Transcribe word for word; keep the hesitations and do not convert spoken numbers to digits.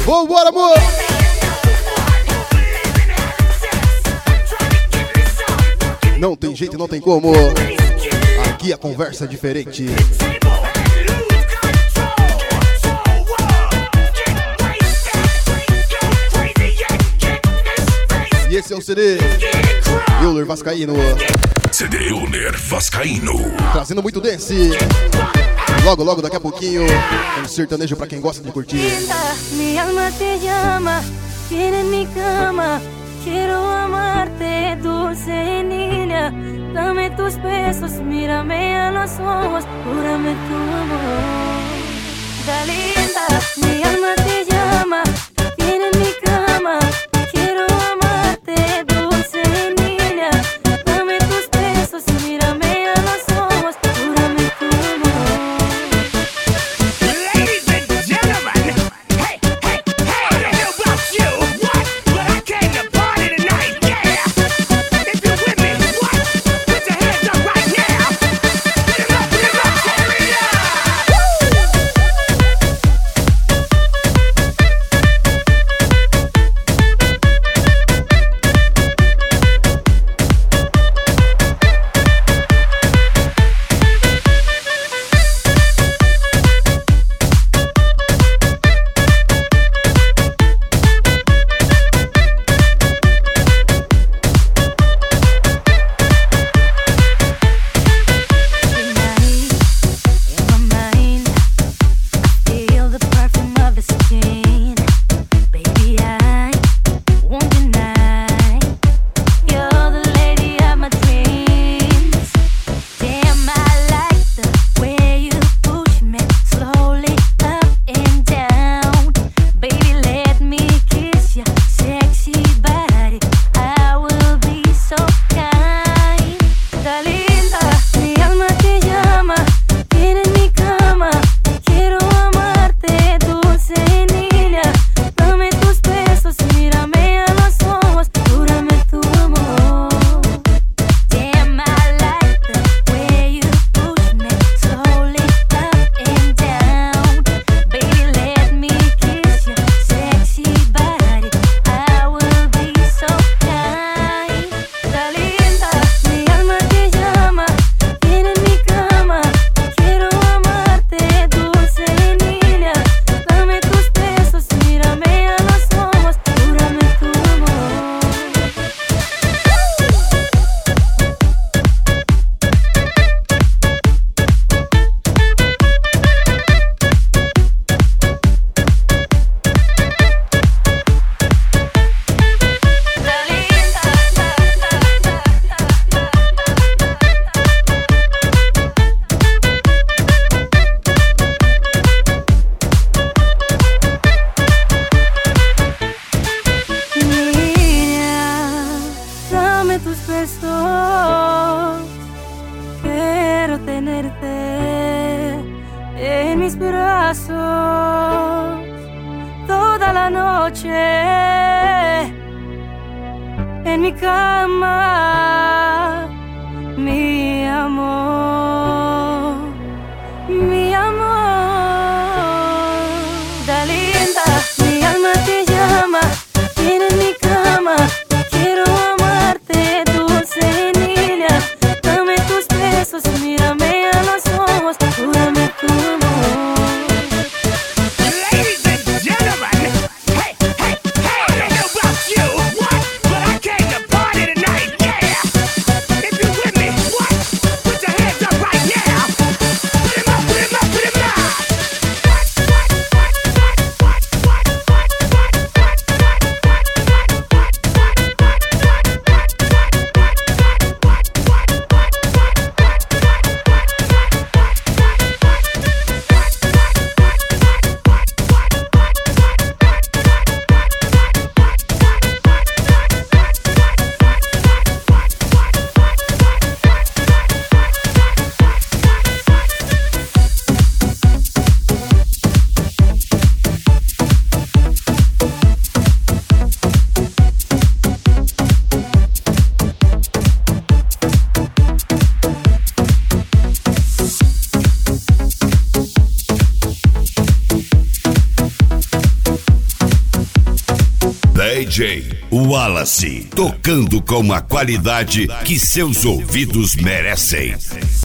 Vambora, amor! Não tem jeito, não tem como. Aqui a conversa é diferente. E esse é o C D Euler Vascaíno. C D Euler Vascaíno. Trazendo muito dance. Logo, logo, daqui a pouquinho, um sertanejo pra quem gosta de curtir. Mi alma te llama, quiere en mi cama. Quiero amarte, dulce niña. Dame tus besos, mírame a los ojos, júrame tu amor. Da linda, mi alma te llama, quiere en mi cama. Quiero amarte, dulce niña. Dame tus besos, mírame a los ojos, júrame tu amor. Ladies and gentlemen, hey, hey, hey, I don't know about you, what? But I came to party tonight, yeah. If you're with me, what? Put your hands up right now. Put 'em up, put 'em up, turn it up. En mi cama, mi amor, mi amor. Da linda, mi alma te llama, quiere en mi cama. Quiero amarte, dulce niña. Dame tus besos, mírame a los ojos, júrame tu amor. Ladies and gentlemen, hey, hey, hey, I don't know about you, what? But I came to party tonight, yeah. If you're with me, what? Put your hands D J Wallace, tocando com a qualidade que seus ouvidos merecem.